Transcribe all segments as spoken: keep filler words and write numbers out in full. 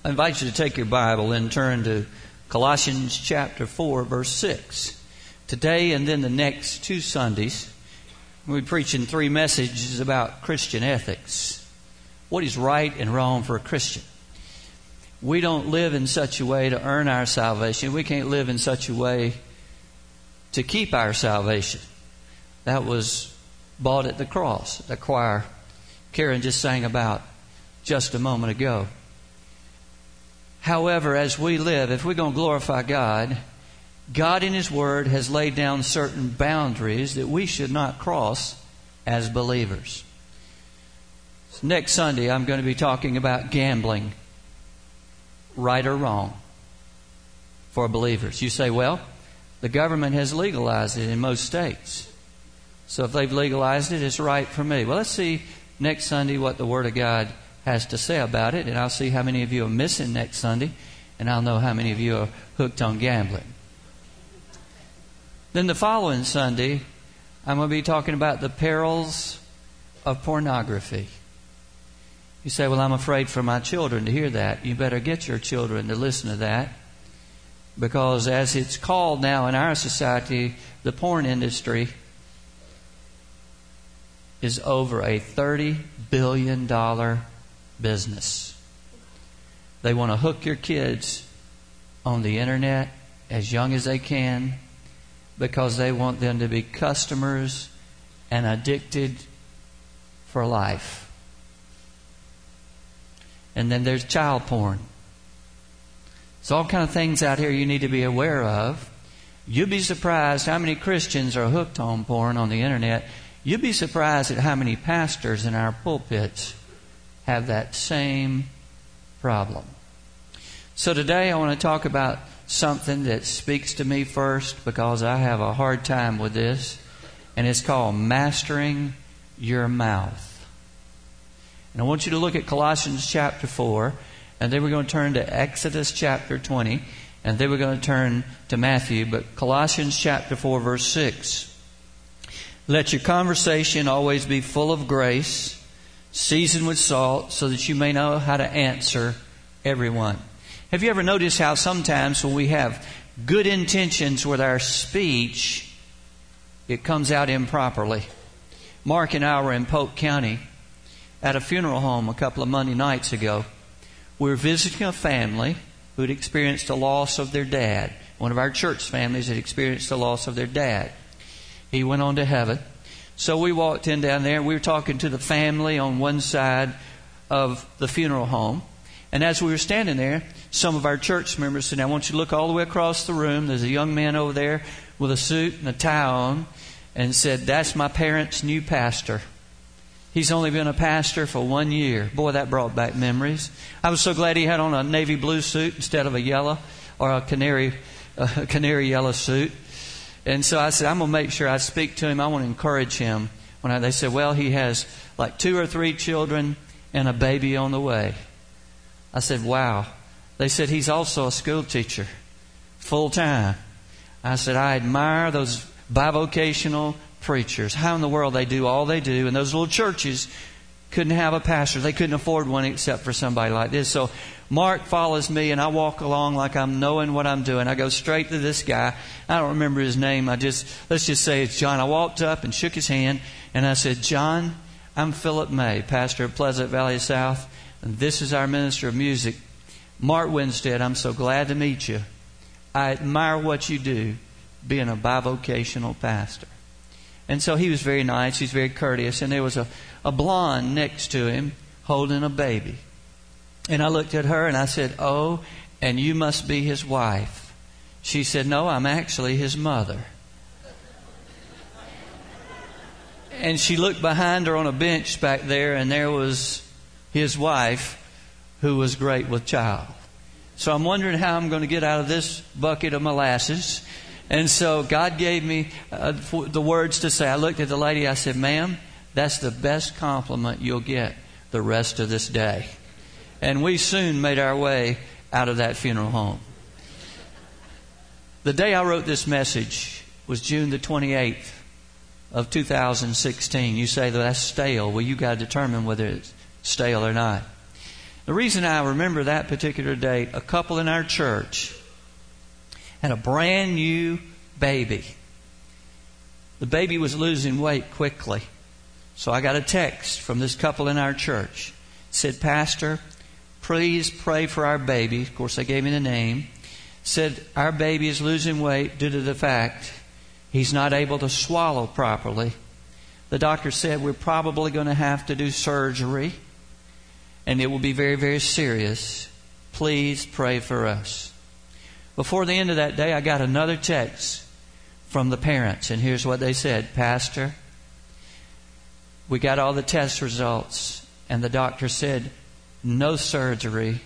I invite you to take your Bible and turn to Colossians chapter four, verse six. Today and then the next two Sundays, we'll be preaching three messages about Christian ethics. What is right and wrong for a Christian? We don't live in such a way to earn our salvation. We can't live in such a way to keep our salvation. That was bought at the cross, the choir Karen just sang about just a moment ago. However, as we live, if we're going to glorify God, God in His Word has laid down certain boundaries that we should not cross as believers. So next Sunday, I'm going to be talking about gambling, right or wrong, for believers. You say, well, the government has legalized it in most states. So if they've legalized it, it's right for me. Well, let's see next Sunday what the Word of God has to say about it, and I'll see how many of you are missing next Sunday, and I'll know how many of you are hooked on gambling. Then the following Sunday, I'm going to be talking about the perils of pornography. You say, well, I'm afraid for my children to hear that. You better get your children to listen to that, because as it's called now in our society, the porn industry is over a thirty billion dollars business. They want to hook your kids on the internet as young as they can because they want them to be customers and addicted for life. And then there's child porn. There's all kind of things out here you need to be aware of. You'd be surprised how many Christians are hooked on porn on the internet. You'd be surprised at how many pastors in our pulpits have that same problem. So today I want to talk about something that speaks to me first because I have a hard time with this, and it's called mastering your mouth. And I want you to look at Colossians chapter four, and then we're going to turn to Exodus chapter twenty, and then we're going to turn to Matthew, but Colossians chapter four, verse six. Let your conversation always be full of grace, seasoned with salt, so that you may know how to answer everyone. Have you ever noticed how sometimes when we have good intentions with our speech, it comes out improperly? Mark and I were in Polk County at a funeral home a couple of Monday nights ago. We were visiting a family who had experienced the loss of their dad. One of our church families had experienced the loss of their dad. He went on to heaven. So we walked in down there. We were talking to the family on one side of the funeral home. And as we were standing there, some of our church members said, I want you to look all the way across the room. There's a young man over there with a suit and a tie on, and said, that's my parents' new pastor. He's only been a pastor for one year. Boy, that brought back memories. I was so glad he had on a navy blue suit instead of a yellow or a canary, a canary yellow suit. And so I said, I'm going to make sure I speak to him. I want to encourage him. When I, they said, well, he has like two or three children and a baby on the way. I said, wow. They said, he's also a school teacher, full time. I said, I admire those bivocational preachers. How in the world they do all they do. And those little churches couldn't have a pastor. They couldn't afford one except for somebody like this. So Mark follows me, and I walk along like I'm knowing what I'm doing. I go straight to this guy. I don't remember his name. I just, let's just say it's John. I walked up and shook his hand, and I said, John, I'm Philip May, pastor of Pleasant Valley South, and this is our minister of music, Mark Winstead. I'm so glad to meet you. I admire what you do, being a bivocational pastor. And so he was very nice. He's very courteous. And there was a, a blonde next to him holding a baby. And I looked at her and I said, oh, and you must be his wife. She said, no, I'm actually his mother. And she looked behind her on a bench back there, and there was his wife, who was great with child. So I'm wondering how I'm going to get out of this bucket of molasses. And so God gave me uh, the words to say. I looked at the lady. I said, ma'am, that's the best compliment you'll get the rest of this day. And we soon made our way out of that funeral home. The day I wrote this message was June the twenty-eighth of two thousand sixteen. You say that that's stale. Well, you got to determine whether it's stale or not. The reason I remember that particular date, a couple in our church had a brand new baby. The baby was losing weight quickly. So I got a text from this couple in our church. It said, Pastor, please pray for our baby. Of course, they gave me the name. Said, our baby is losing weight due to the fact he's not able to swallow properly. The doctor said we're probably going to have to do surgery, and it will be very, very serious. Please pray for us. Before the end of that day, I got another text from the parents, and here's what they said. Pastor, we got all the test results, and the doctor said no surgery,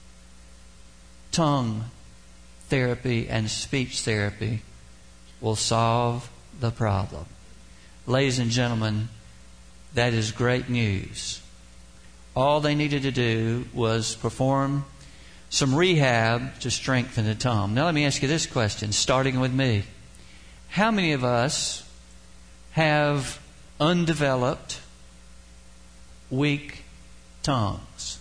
tongue therapy and speech therapy will solve the problem. Ladies and gentlemen, that is great news. All they needed to do was perform some rehab to strengthen the tongue. Now let me ask you this question, starting with me. How many of us have undeveloped, weak tongues?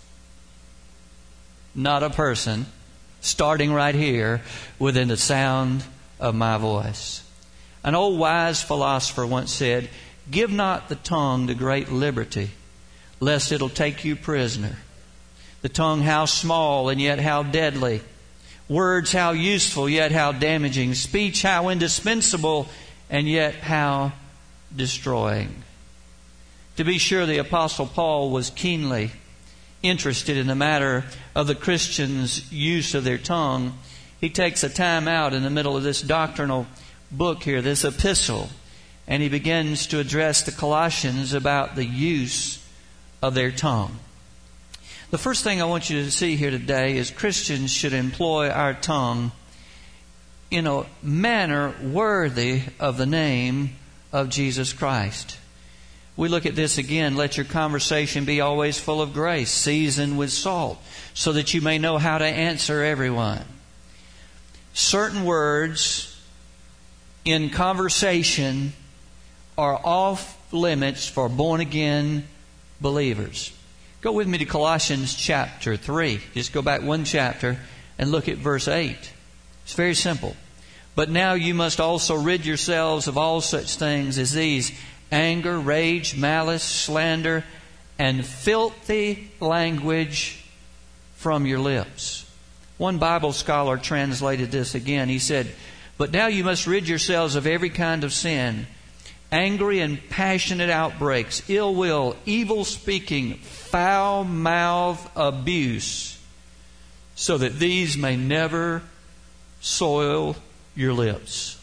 Not a person, starting right here within the sound of my voice. An old wise philosopher once said, give not the tongue to great liberty, lest it'll take you prisoner. The tongue how small and yet how deadly. Words how useful yet how damaging. Speech how indispensable and yet how destroying. To be sure, the Apostle Paul was keenly interested in the matter of the Christians' use of their tongue. He takes a time out in the middle of this doctrinal book here, this epistle, and he begins to address the Colossians about the use of their tongue. The first thing I want you to see here today is Christians should employ our tongue in a manner worthy of the name of Jesus Christ. We look at this again. Let your conversation be always full of grace, seasoned with salt, so that you may know how to answer everyone. Certain words in conversation are off limits for born-again believers. Go with me to Colossians chapter three. Just go back one chapter and look at verse eight. It's very simple. But now you must also rid yourselves of all such things as these: anger, rage, malice, slander, and filthy language from your lips. One Bible scholar translated this again. He said, but now you must rid yourselves of every kind of sin, angry and passionate outbreaks, ill will, evil speaking, foul mouth abuse, so that these may never soil your lips.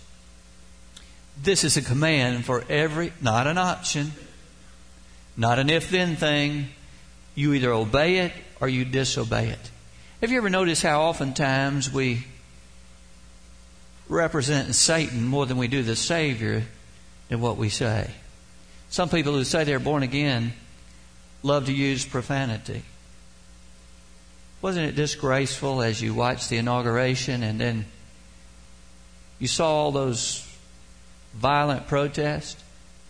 This is a command for every, not an option, not an if-then thing. You either obey it or you disobey it. Have you ever noticed how oftentimes we represent Satan more than we do the Savior in what we say? Some people who say they're born again love to use profanity. Wasn't it disgraceful as you watched the inauguration and then you saw all those violent protests?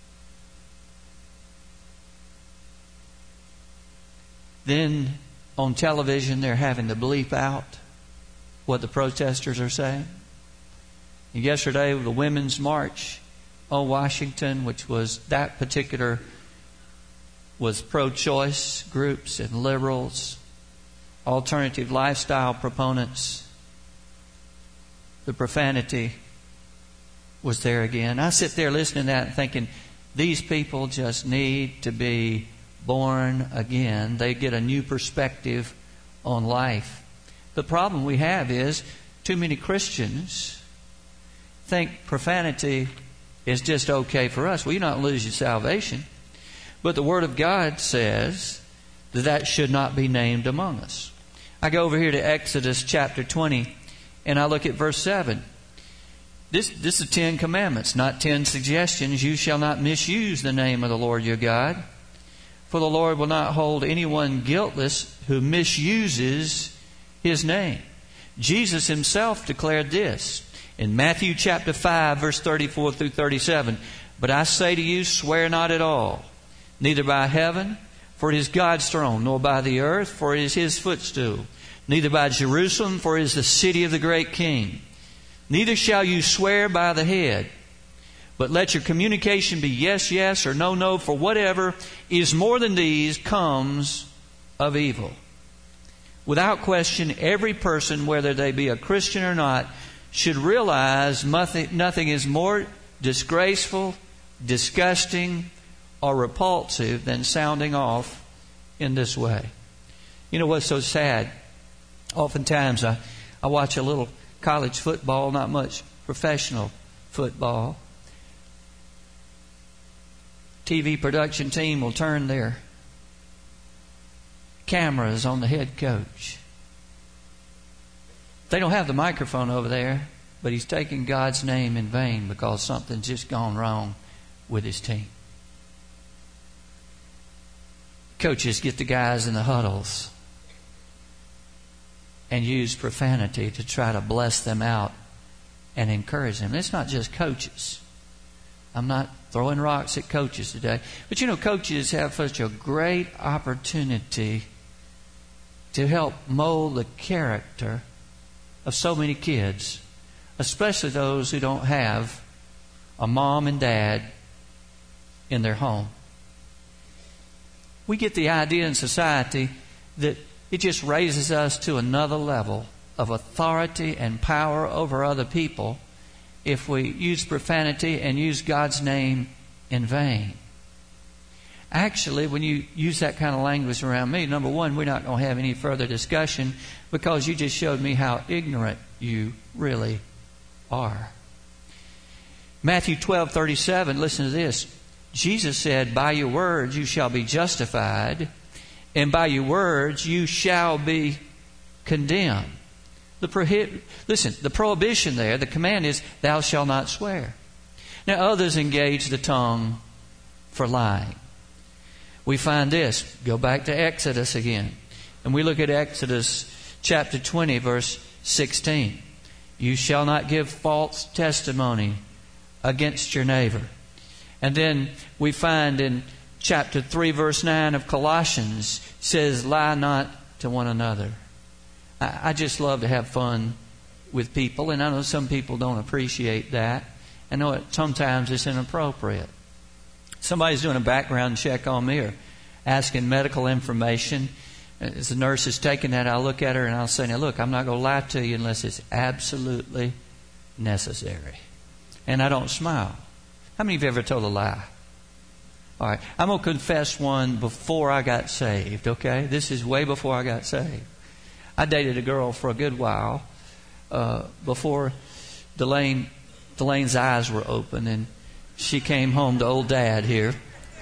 Then on television they're having to bleep out what the protesters are saying. And yesterday, the Women's March on Washington, which was that particular, was pro-choice groups and liberals, alternative lifestyle proponents. The profanity was there again. I sit there listening to that and thinking, these people just need to be born again. They get a new perspective on life. The problem we have is too many Christians think profanity is just okay for us. Well, you not lose your salvation. But the Word of God says that that should not be named among us. I go over here to Exodus chapter twenty and I look at verse seven. This, this is Ten Commandments, not ten suggestions. You shall not misuse the name of the Lord your God. For the Lord will not hold anyone guiltless who misuses His name. Jesus Himself declared this in Matthew chapter five, verse thirty-four through thirty-seven. But I say to you, swear not at all, neither by heaven, for it is God's throne, nor by the earth, for it is His footstool. Neither by Jerusalem, for it is the city of the great King. Neither shall you swear by the head, but let your communication be yes, yes, or no, no, for whatever is more than these comes of evil. Without question, every person, whether they be a Christian or not, should realize nothing, nothing is more disgraceful, disgusting, or repulsive than sounding off in this way. You know what's so sad? Oftentimes I, I watch a little college football, not much professional football. T V production team will turn their cameras on the head coach. They don't have the microphone over there, but he's taking God's name in vain because something's just gone wrong with his team. Coaches get the guys in the huddles and use profanity to try to bless them out and encourage them. It's not just coaches. I'm not throwing rocks at coaches today. But you know, coaches have such a great opportunity to help mold the character of so many kids, especially those who don't have a mom and dad in their home. We get the idea in society that it just raises us to another level of authority and power over other people if we use profanity and use God's name in vain. Actually, when you use that kind of language around me, number one, we're not going to have any further discussion because you just showed me how ignorant you really are. Matthew twelve thirty-seven, listen to this. Jesus said, by your words you shall be justified, and by your words you shall be condemned. The prohib- Listen, the prohibition there, the command is, thou shalt not swear. Now others engage the tongue for lying. We find this. Go back to Exodus again. And we look at Exodus chapter twenty, verse sixteen. You shall not give false testimony against your neighbor. And then we find in chapter three, verse nine of Colossians, says, lie not to one another. I, I just love to have fun with people, and I know some people don't appreciate that. I know it, sometimes it's inappropriate. Somebody's doing a background check on me or asking medical information. As the nurse is taking that, I'll look at her and I'll say, now look, I'm not going to lie to you unless it's absolutely necessary. And I don't smile. How many of you ever told a lie? All right. I'm going to confess one before I got saved, okay? This is way before I got saved. I dated a girl for a good while uh, before Delane, Delane's eyes were open, and she came home to old dad here.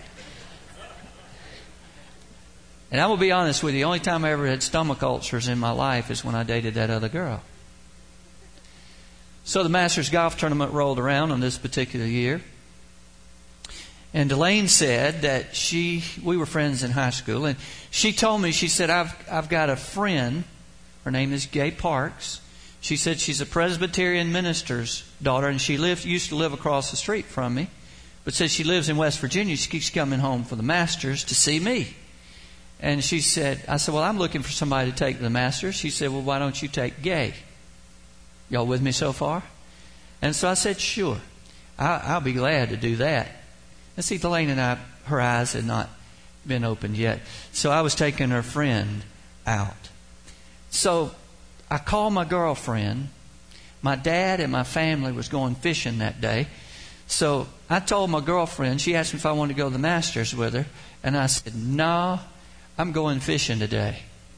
And I'm going to be honest with you, the only time I ever had stomach ulcers in my life is when I dated that other girl. So the Masters Golf Tournament rolled around on this particular year. And Delane said that she, we were friends in high school, and she told me, she said, I've, I've got a friend, her name is Gay Parks. She said she's a Presbyterian minister's daughter, and she lived, used to live across the street from me, but said she lives in West Virginia. She keeps coming home for the Masters to see me. And she said, I said, well, I'm looking for somebody to take the Masters. She said, well, why don't you take Gay? Y'all with me so far? And so I said, sure. I, I'll be glad to do that. And see, Delane and I, her eyes had not been opened yet. So I was taking her friend out. So I called my girlfriend. My dad and my family was going fishing that day. So I told my girlfriend, she asked me if I wanted to go to the Masters with her. And I said, no, I'm going fishing today.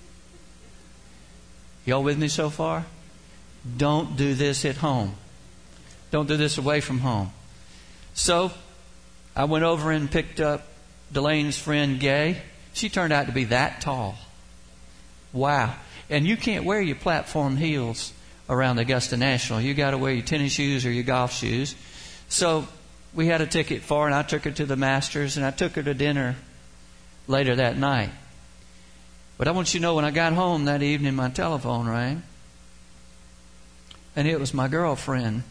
Y'all with me so far? Don't do this at home. Don't do this away from home. So I went over and picked up Delane's friend Gay. She turned out to be that tall. Wow. And you can't wear your platform heels around Augusta National. You got to wear your tennis shoes or your golf shoes. So we had a ticket for her, and I took her to the Masters, and I took her to dinner later that night. But I want you to know, when I got home that evening, my telephone rang. And it was my girlfriend.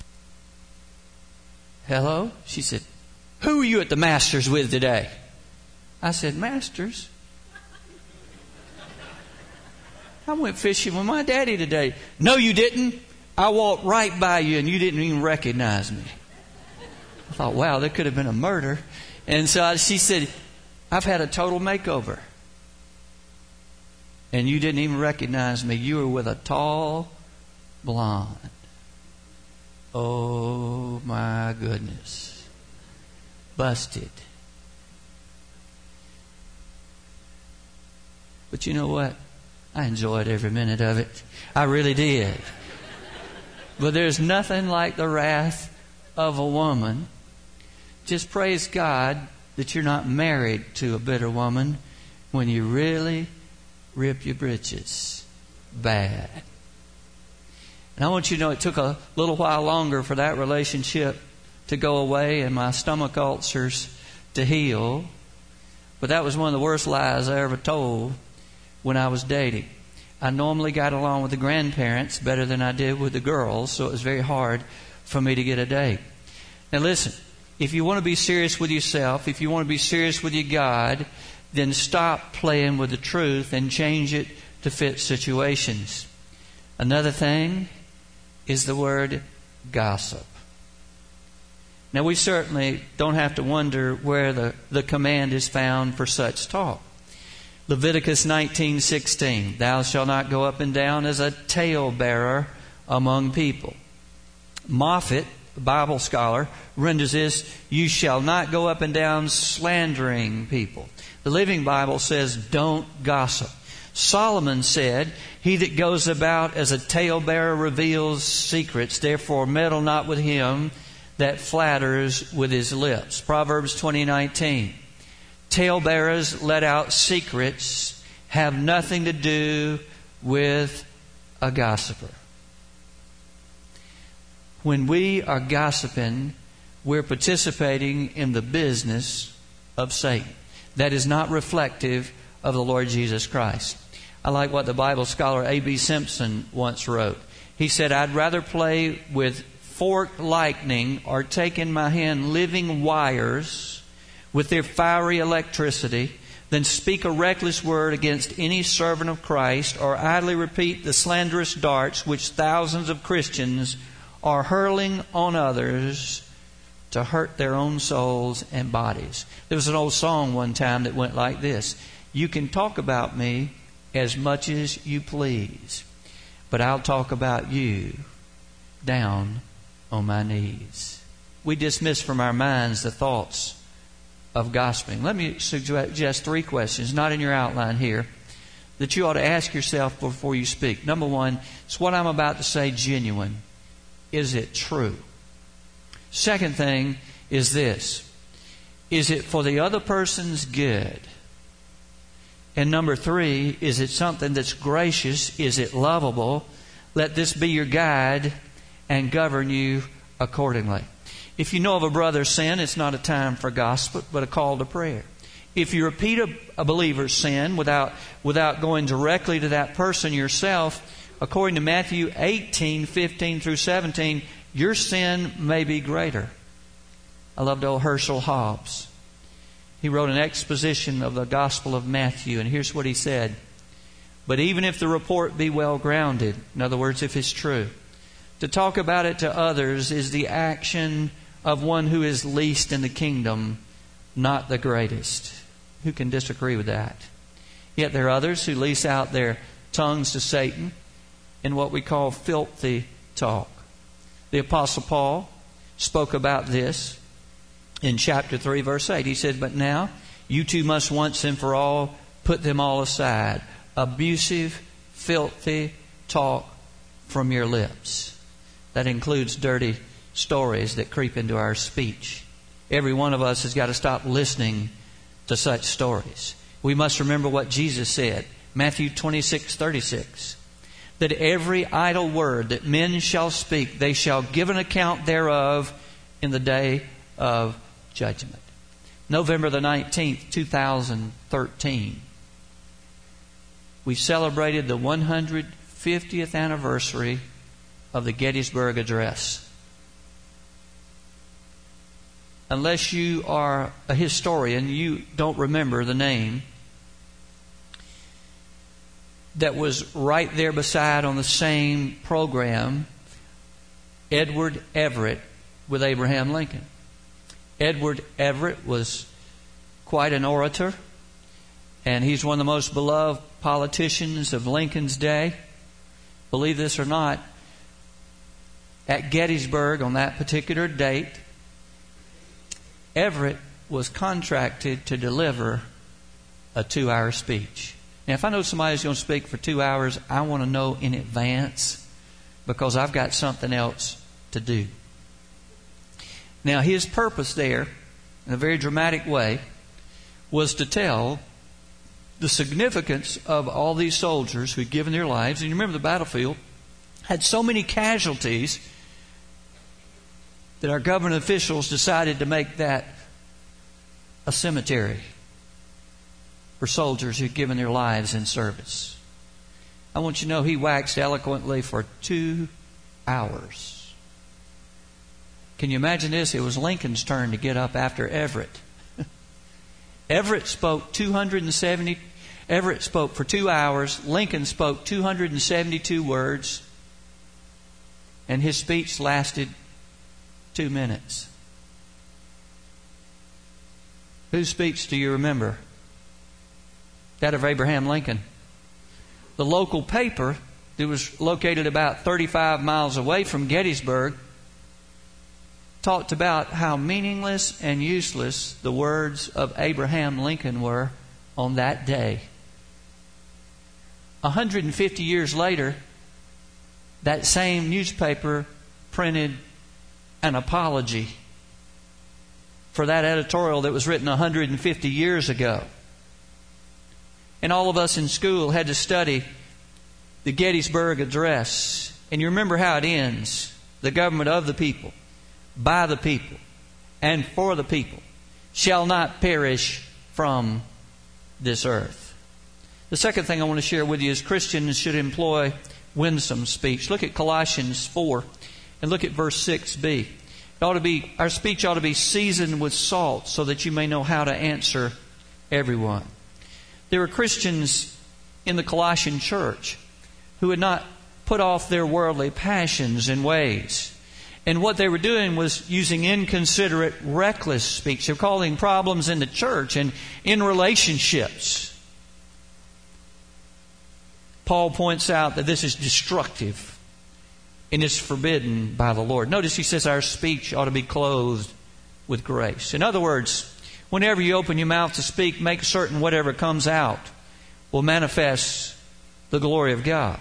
Hello? She said, who are you at the Masters with today? I said, Masters, I went fishing with my daddy today. No, you didn't. I walked right by you and you didn't even recognize me. I thought, wow, there could have been a murder. And so she said, I've had a total makeover. And you didn't even recognize me. You were with a tall blonde. Oh, my goodness. Busted. But you know what? I enjoyed every minute of it. I really did. But there's nothing like the wrath of a woman. Just praise God that you're not married to a bitter woman when you really rip your britches bad. And I want you to know it took a little while longer for that relationship to go away and my stomach ulcers to heal. But that was one of the worst lies I ever told when I was dating. I normally got along with the grandparents better than I did with the girls, so it was very hard for me to get a date. Now listen, if you want to be serious with yourself, if you want to be serious with your God, then stop playing with the truth and change it to fit situations. Another thing is the word gossip. Now we certainly don't have to wonder where the, the command is found for such talk. Leviticus nineteen sixteen, thou shalt not go up and down as a talebearer among people. Moffat, a Bible scholar, renders this, you shall not go up and down slandering people. The Living Bible says, don't gossip. Solomon said, he that goes about as a talebearer reveals secrets, therefore meddle not with him that flatters with his lips. Proverbs twenty nineteen. Talebearers let out secrets, have nothing to do with a gossiper. When we are gossiping, we're participating in the business of Satan. That is not reflective of the Lord Jesus Christ. I like what the Bible scholar A B Simpson once wrote. He said, I'd rather play with forked lightning or take in my hand living wires with their fiery electricity than speak a reckless word against any servant of Christ or idly repeat the slanderous darts which thousands of Christians are hurling on others to hurt their own souls and bodies. There was an old song one time that went like this. You can talk about me as much as you please, but I'll talk about you down on my knees. We dismiss from our minds the thoughts of gossiping. Let me suggest three questions, not in your outline here, that you ought to ask yourself before you speak. Number one, is what I'm about to say genuine? Is it true? Second thing is this. Is it for the other person's good? And number three, is it something that's gracious? Is it lovable? Let this be your guide and govern you accordingly. If you know of a brother's sin, it's not a time for gossip, but a call to prayer. If you repeat a, a believer's sin without, without going directly to that person yourself, according to Matthew eighteen, fifteen through seventeen, your sin may be greater. I loved old Herschel Hobbs. He wrote an exposition of the Gospel of Matthew, and here's what he said. But even if the report be well grounded, in other words, if it's true, to talk about it to others is the action of one who is least in the kingdom, not the greatest. Who can disagree with that? Yet there are others who lease out their tongues to Satan in what we call filthy talk. The Apostle Paul spoke about this in chapter three, verse eight. He said, but now you two must once and for all put them all aside. Abusive, filthy talk from your lips. That includes dirty stories that creep into our speech. Every one of us has got to stop listening to such stories. We must remember what Jesus said, Matthew twenty-six thirty-six, that every idle word that men shall speak, they shall give an account thereof in the day of judgment. November the nineteenth, two thousand thirteen, we celebrated the one hundred fiftieth anniversary of the Gettysburg Address. unless you are a historian, you don't remember the name that was right there beside on the same program, Edward Everett with Abraham Lincoln. Edward Everett was quite an orator, and he's one of the most beloved politicians of Lincoln's day. Believe this or not, at Gettysburg on that particular date, Everett was contracted to deliver a two-hour speech. Now, if I know somebody's going to speak for two hours, I want to know in advance because I've got something else to do. Now, his purpose there, in a very dramatic way, was to tell the significance of all these soldiers who'd given their lives. And you remember the battlefield had so many casualties that our government officials decided to make that a cemetery for soldiers who'd given their lives in service. I want you to know he waxed eloquently for two hours. Can you imagine this? It was Lincoln's turn to get up after Everett. Everett spoke two hundred seventy. Everett spoke for two hours. Lincoln spoke two hundred seventy-two words, and his speech lasted two minutes. Whose speech do you remember? That of Abraham Lincoln. The local paper that was located about thirty-five miles away from Gettysburg talked about how meaningless and useless the words of Abraham Lincoln were on that day. one hundred fifty years later, that same newspaper printed an apology for that editorial that was written one hundred fifty years ago. And all of us in school had to study the Gettysburg Address. And you remember how it ends. The government of the people, by the people, and for the people, shall not perish from this earth. The second thing I want to share with you is Christians should employ winsome speech. Look at Colossians four and look at verse six b. It ought to be, our speech ought to be seasoned with salt so that you may know how to answer everyone. There were Christians in the Colossian church who had not put off their worldly passions and ways. And what they were doing was using inconsiderate, reckless speech. They were causing problems in the church and in relationships. Paul points out that this is destructive and is forbidden by the Lord. Notice he says our speech ought to be clothed with grace. In other words, whenever you open your mouth to speak, make certain whatever comes out will manifest the glory of God.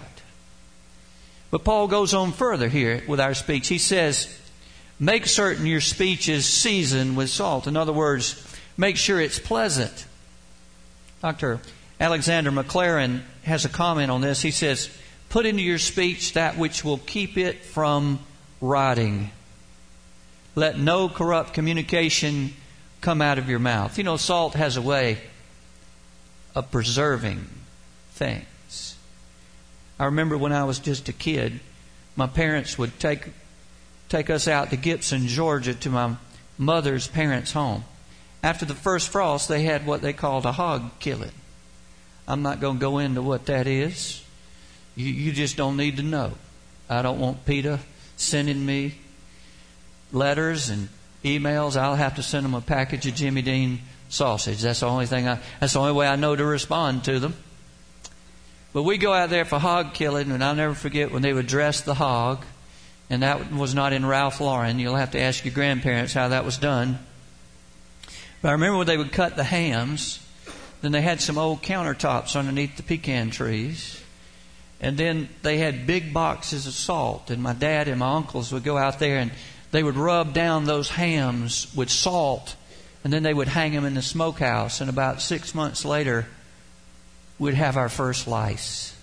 But Paul goes on further here with our speech. He says, make certain your speech is seasoned with salt. In other words, make sure it's pleasant. Doctor Alexander McLaren has a comment on this. He says, put into your speech that which will keep it from rotting. Let no corrupt communication come out of your mouth. You know, salt has a way of preserving things. I remember when I was just a kid, my parents would take take us out to Gibson, Georgia, to my mother's parents' home. After the first frost, they had what they called a hog killing. I'm not going to go into what that is. You, you just don't need to know. I don't want PETA sending me letters and emails. I'll have to send them a package of Jimmy Dean sausage. That's the only thing I, that's the only way I know to respond to them. But we go out there for hog killing, and I'll never forget when they would dress the hog, and that was not in Ralph Lauren. You'll have to ask your grandparents how that was done. But I remember when they would cut the hams, then they had some old countertops underneath the pecan trees, and then they had big boxes of salt, and my dad and my uncles would go out there and they would rub down those hams with salt, and then they would hang them in the smokehouse, and about six months later, we'd have our first lice.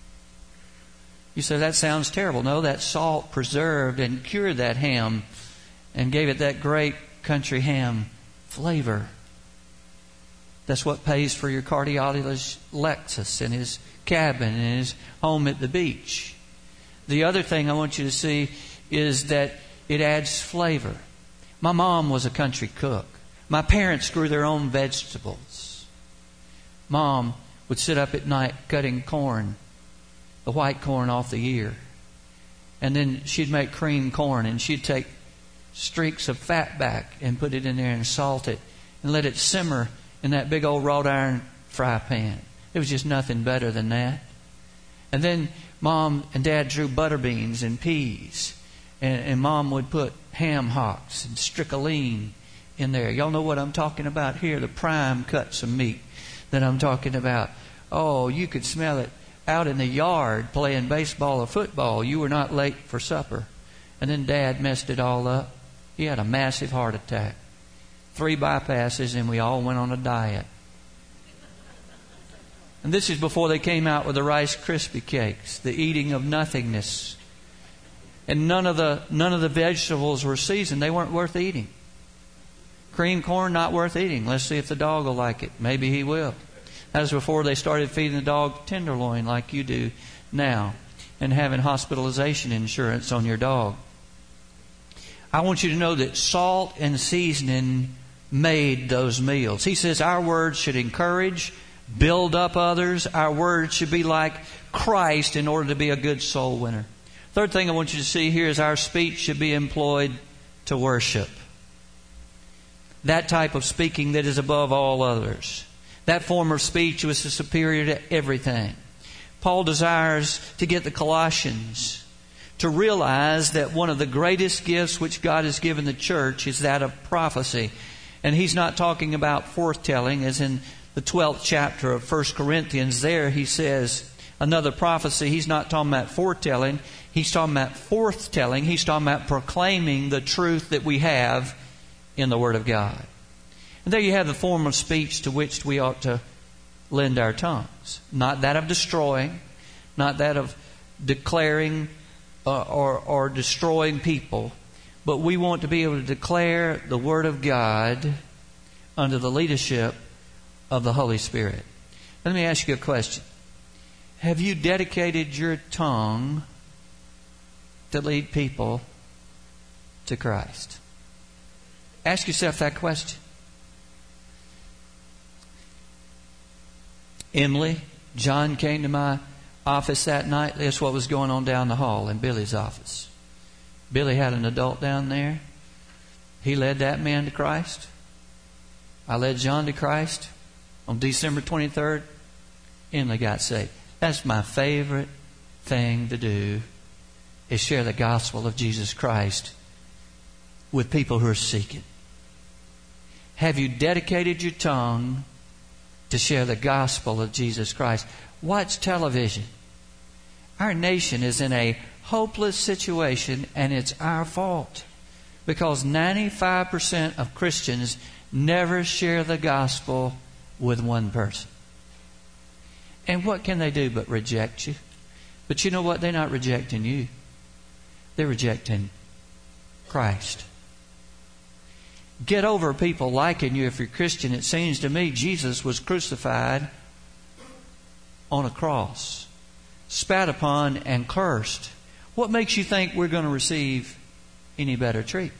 You say, that sounds terrible. No, that salt preserved and cured that ham and gave it that great country ham flavor. That's what pays for your cardiologist Lexus and his cabin and his home at the beach. The other thing I want you to see is that it adds flavor. My mom was a country cook. My parents grew their own vegetables. Mom would sit up at night cutting corn, the white corn off the ear. And then she'd make cream corn, and she'd take streaks of fat back and put it in there and salt it and let it simmer in that big old wrought iron fry pan. It was just nothing better than that. And then Mom and Dad drew butter beans and peas. And, and Mom would put ham hocks and stricoline in there. Y'all know what I'm talking about here, the prime cuts of meat that I'm talking about. Oh, you could smell it out in the yard playing baseball or football. You were not late for supper. And then Dad messed it all up. He had a massive heart attack. Three bypasses, and we all went on a diet. And this is before they came out with the Rice Krispie cakes, the eating of nothingness. And none of the none of the vegetables were seasoned. They weren't worth eating. Cream corn, not worth eating. Let's see if the dog will like it. Maybe he will. That was before they started feeding the dog tenderloin like you do now, and having hospitalization insurance on your dog. I want you to know that salt and seasoning made those meals. He says our words should encourage, build up others. Our words should be like Christ in order to be a good soul winner. Third thing I want you to see here is our speech should be employed to worship. That type of speaking that is above all others. That form of speech was superior to everything. Paul desires to get the Colossians to realize that one of the greatest gifts which God has given the church is that of prophecy. And he's not talking about foretelling, as in the twelfth chapter of First Corinthians. There he says another prophecy. He's not talking about foretelling. He's talking about forthtelling. He's talking about proclaiming the truth that we have in the Word of God. And there you have the form of speech to which we ought to lend our tongues. Not that of destroying, not that of declaring uh, or, or destroying people, but we want to be able to declare the Word of God under the leadership of the Holy Spirit. Let me ask you a question. Have you dedicated your tongue to lead people to Christ? Ask yourself that question. Emily, John came to my office that night. That's what was going on down the hall in Billy's office. Billy had an adult down there. He led that man to Christ. I led John to Christ. On December twenty-third, Emily got saved. That's my favorite thing to do, is share the gospel of Jesus Christ with people who are seeking. Have you dedicated your tongue to share the gospel of Jesus Christ? Watch television. Our nation is in a hopeless situation, and it's our fault, because ninety-five percent of Christians never share the gospel with one person. And what can they do but reject you? But you know what? They're not rejecting you. They're rejecting Christ. Get over people liking you if you're Christian. It seems to me Jesus was crucified on a cross, spat upon and cursed. What makes you think we're going to receive any better treatment?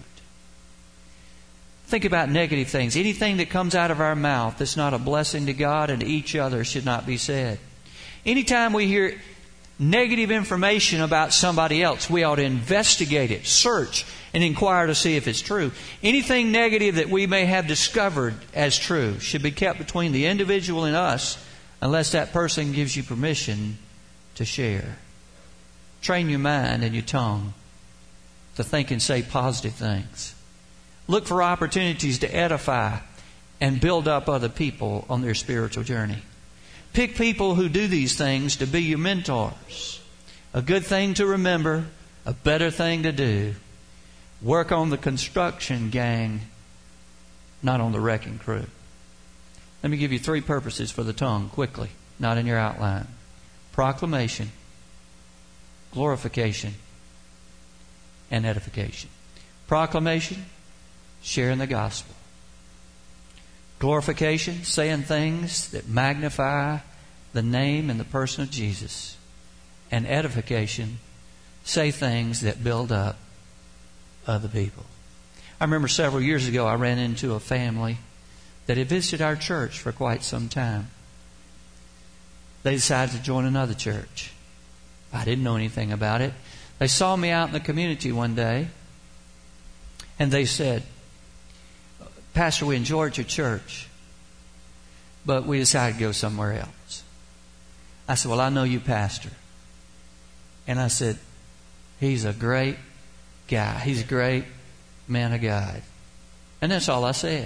Think about negative things. Anything that comes out of our mouth that's not a blessing to God and to each other should not be said. Anytime we hear negative information about somebody else, we ought to investigate it, search, and inquire to see if it's true. Anything negative that we may have discovered as true should be kept between the individual and us, unless that person gives you permission to share. Train your mind and your tongue to think and say positive things. Look for opportunities to edify and build up other people on their spiritual journey. Pick people who do these things to be your mentors. A good thing to remember, a better thing to do. Work on the construction gang, not on the wrecking crew. Let me give you three purposes for the tongue quickly, not in your outline. Proclamation, glorification, and edification. Proclamation, sharing the gospel. Glorification, saying things that magnify the name and the person of Jesus. And edification, say things that build up other people. I remember several years ago I ran into a family that had visited our church for quite some time. They decided to join another church. I didn't know anything about it. They saw me out in the community one day, and they said, Pastor, we enjoyed your church, but we decided to go somewhere else. I said, well, I know you, Pastor. And I said, he's a great guy. He's a great man of God. And that's all I said.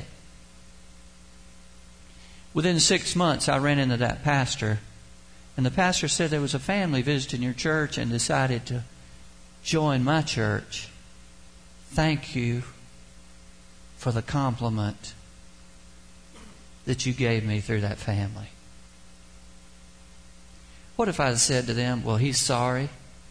Within six months, I ran into that pastor, and the pastor said there was a family visiting your church and decided to join my church. Thank you for the compliment that you gave me through that family. What if I had said to them, well, he's sorry.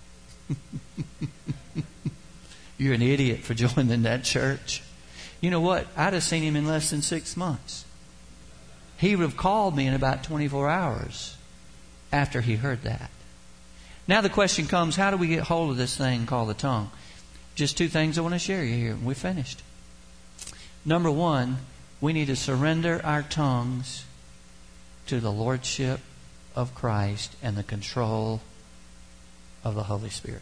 You're an idiot for joining that church. You know what? I'd have seen him in less than six months. He would have called me in about twenty-four hours after he heard that. Now the question comes, how do we get hold of this thing called the tongue? Just two things I want to share you here, and we're finished. Number one, we need to surrender our tongues to the Lordship of Christ and the control of the Holy Spirit.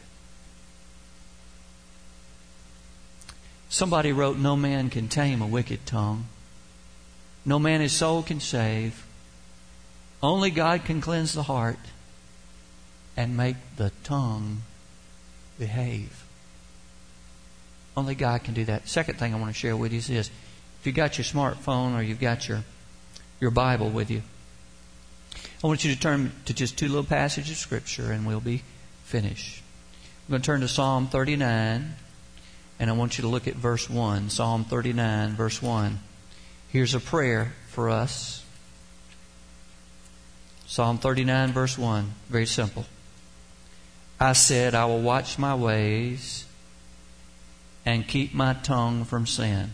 Somebody wrote, no man can tame a wicked tongue. No man his soul can save. Only God can cleanse the heart and make the tongue behave. Only God can do that. Second thing I want to share with you is this. If you've got your smartphone or you've got your, your Bible with you, I want you to turn to just two little passages of Scripture and we'll be finished. I'm going to turn to Psalm thirty-nine, and I want you to look at verse one. Psalm thirty-nine, verse one. Here's a prayer for us. Psalm thirty-nine, verse one. Very simple. I said, I will watch my ways and keep my tongue from sin.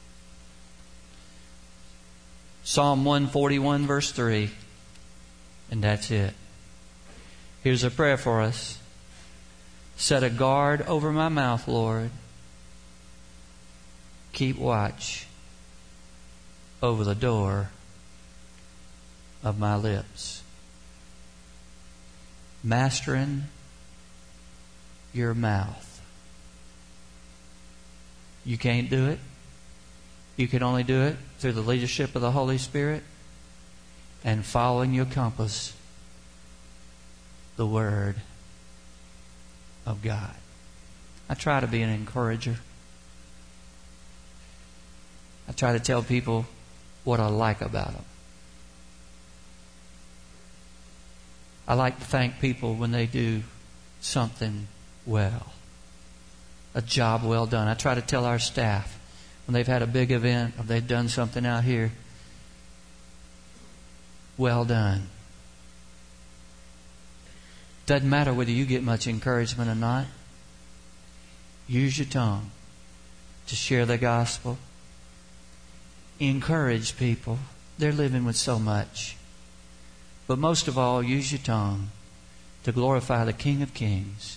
Psalm one forty-one, verse three. And that's it. Here's a prayer for us. Set a guard over my mouth, Lord. Keep watch over the door of my lips. Mastering your mouth. You can't do it. You can only do it through the leadership of the Holy Spirit and following your compass, the Word of God. I try to be an encourager. I try to tell people what I like about them. I like to thank people when they do something well. A job well done. I try to tell our staff when they've had a big event or they've done something out here, well done. Doesn't matter whether you get much encouragement or not. Use your tongue to share the gospel. Encourage people. They're living with so much. But most of all, use your tongue to glorify the King of Kings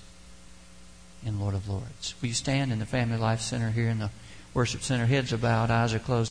and Lord of Lords. Will you stand in the Family Life Center here in the Worship Center? Heads are bowed, eyes are closed.